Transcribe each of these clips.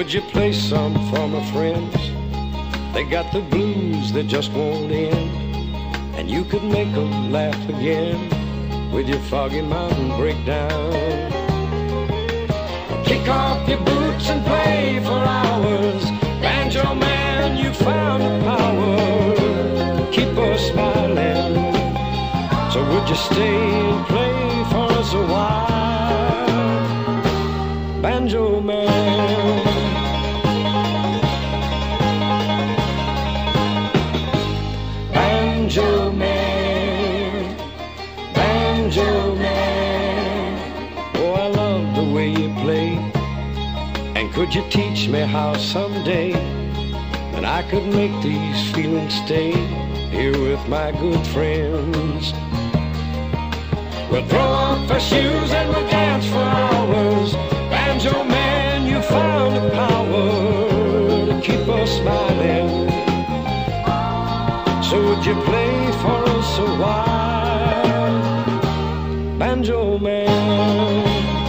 Could you play some for my friends? They got the blues that just won't end. And you could make them laugh again with your Foggy Mountain breakdown. Kick off your boots and play for hours. Banjo man, you found the power to keep us smiling. So would you stay and play for us a while, Banjo man? Banjo man, Banjo man, oh, I love the way you play. And could you teach me how someday that I could make these feelings stay here with my good friends? We'll throw off our shoes and we'll dance for hours. Banjo man, you found the power to keep us smiling. So would you play for us a while, Banjo man?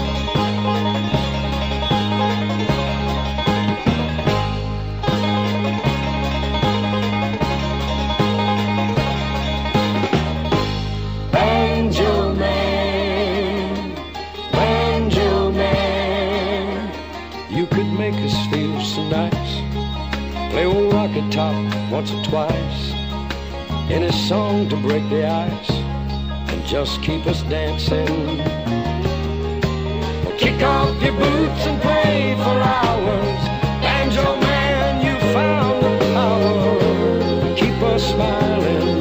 Banjo man, Banjo man, you could make us feel so nice. Play old Rocket Top once or twice in a song to break the ice and just keep us dancing. Well, kick off your boots and play for hours. Banjo man, you found the power to keep us smiling.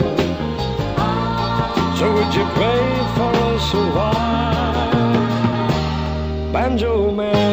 So would you play for us a while, Banjo man?